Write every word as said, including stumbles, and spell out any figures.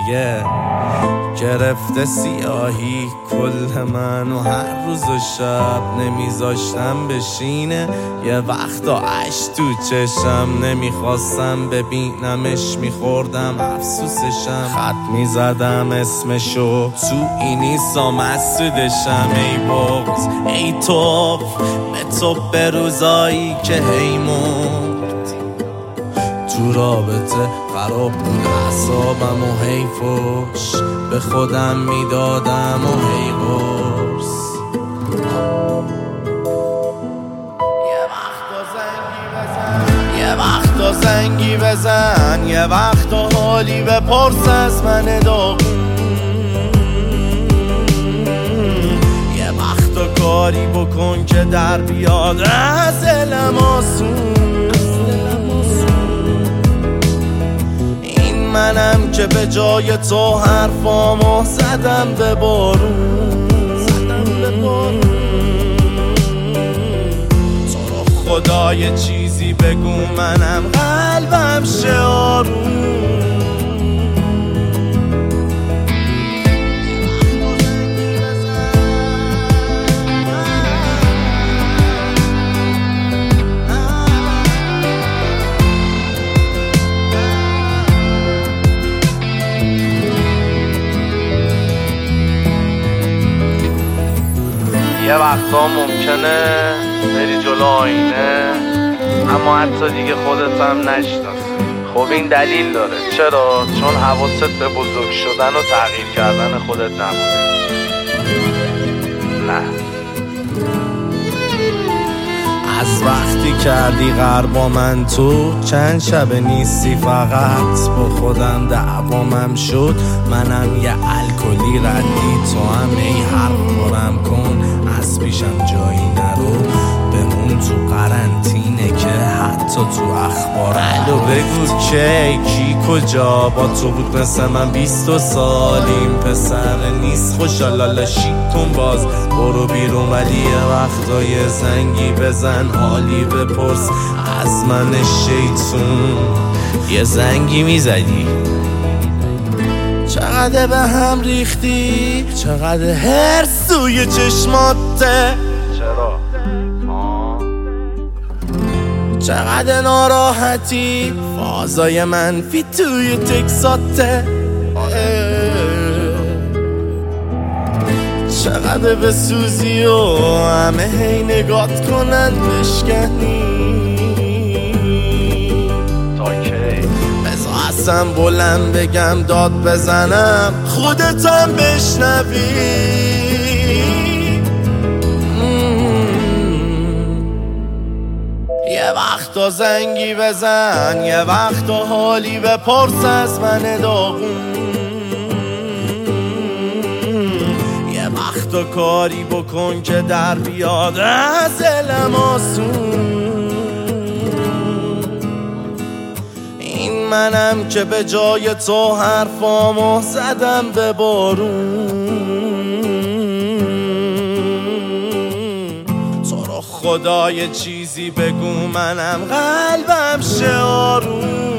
دیگه گرفته سیاهی کل منو هر روز و شب نمیذاشتم بشینه یه وقتا اش تو چشم نمیخواستم ببینمش میخوردم افسوسشم خط میزدم اسمشو تو اینیستا مسدودشم ای بغض ای توف به تو به روزایی که هی مرد تو رابطه خراب بود اعصابم و هی فوش به خودم میدادم و هی قرص یه وقتا زنگی بزن یه وقتا حالی بپرس از من داغون یه وقتا کاری بکن که در بیاد از دلم آسون منم که به جای تو حرفامو زدم به بارون تو رو خدا یه چیزی بگو منم قلبم شه آروم یه وقتا ممکنه بری جلو آینه اما حتی دیگه خودت هم نشناسی. خب این دلیل داره. چرا؟ چون حواست به بزرگ شدن و تغییر کردن خودت نبوده. نه از وقتی کردی غر با من تو چند شب نیستی فقط با خودم دعوامم شد منم یه الکلی ردی تو هم ای حرف بارم کن از پیشم جایی نرو بمون تو قرنطینه که حتی تو اخبار الو بگو کی کی کجا با تو بود مثل من بیست و سالیم پسر نیست خوشالالا شیک کن باز برو بیرون ولی یه وقتا یه زنگی بزن حالی بپرس از من شیطون یه زنگی میزدی چقدر به هم ریختی چقدر هرس توی چشماته چرا؟ آه. چقدر ناراحتی فازای منفی توی تکساته چقدر بسوزی و همه هی نگات کنن بشکنی تا کی؟ بذار اصلا بلند بگم داد بزنم خودتم بشنوی یه وقتا زنگی بزن یه وقتا حالی بپرس از من داغون یه وقتا کاری بکن که در بیاد از دلم آسون این منم که به جای تو حرفامو زدم به بارون خدا یه چیزی بگو منم قلبم شه آروم